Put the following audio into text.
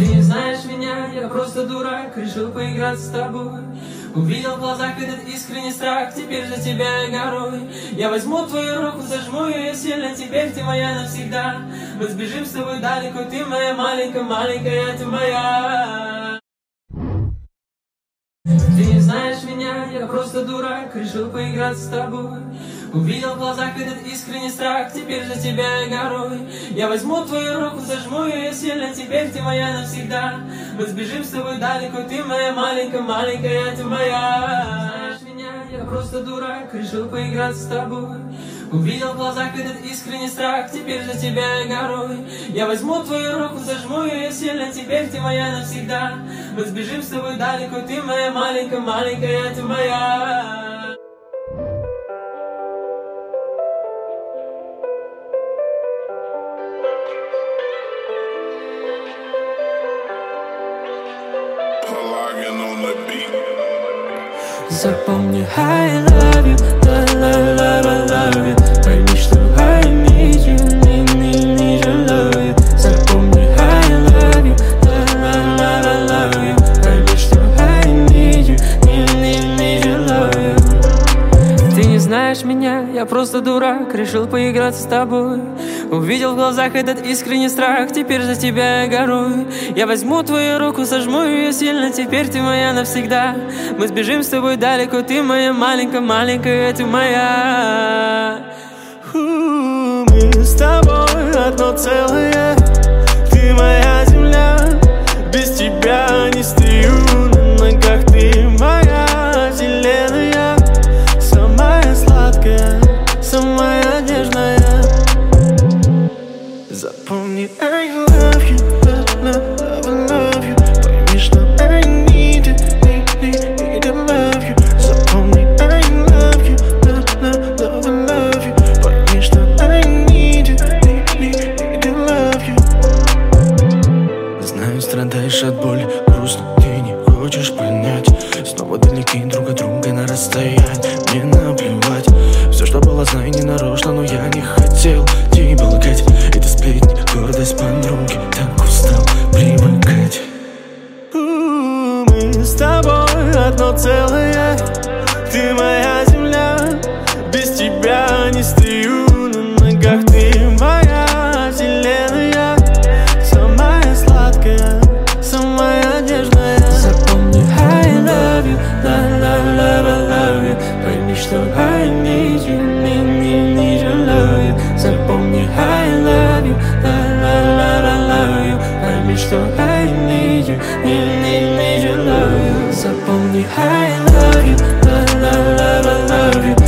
Ты не знаешь меня, я просто дурак, решил поиграться с тобой. Увидел в глазах этот искренний страх, теперь за тебя я горой. Я возьму твою руку, зажму ее сильно, теперь ты моя навсегда. Мы сбежим с тобой далеко, ты моя маленькая, маленькая, ты моя. Ты не знаешь меня, я просто дурак, решил поиграться с тобой. Увидел в глазах этот искренний страх, теперь за тебя я горой. Я возьму твою руку, зажму ее сильно, теперь ты моя навсегда. Мы сбежим с тобой далеко, ты моя маленькая, маленькая, ты моя. Знаешь меня, я просто дурак, решил поиграться с тобой. Увидел в глазах этот искренний страх, теперь за тебя я горой. Я возьму твою руку, зажму ее сильно, теперь ты моя навсегда. Мы сбежим с тобой далеко, ты моя маленькая, маленькая, ты моя. Запомни, I love you, love you. Пойми, что I need you, need you, love you. Запомни, I love you, love you. Пойми, что I need you, need you, love you. Ты не знаешь меня, я просто дурак, решил поиграться с тобой. Увидел в глазах этот искренний страх, теперь за тебя я горой. Я возьму твою руку, сожму ее сильно, теперь ты моя навсегда. Мы сбежим с тобой далеко, ты моя маленькая, маленькая, ты моя. Мы с тобой одно целое, ты моя земля. Без тебя не стою на ногах, ты моя вселенная. Самая сладкая, самая нежная. Запомни, I love you, love you. Пойми, что I need you, need to love you. Запомни, I love you, love you. Пойми, что I need you, need to love you. Знаю, страдаешь от боли, грустно, ты не хочешь понять. Снова далеки друг от друга на расстоянии, мне наплевать. Все, что было, знаю, не нарочно, но я не хотел тебя лгать. Это сплетни, гордость подруги, так устал привыкать. Мы с тобой одно целое, ты моя земля. Без тебя не стою на ногах, ты моя вселенная. Самая сладкая, самая нежная. Запомни, I love you, love you. Пойми, что I need you, need you, love you. Запомни, I love you, love you. Пойми, что I need you, need you, love you. Запомни, I love you, love you.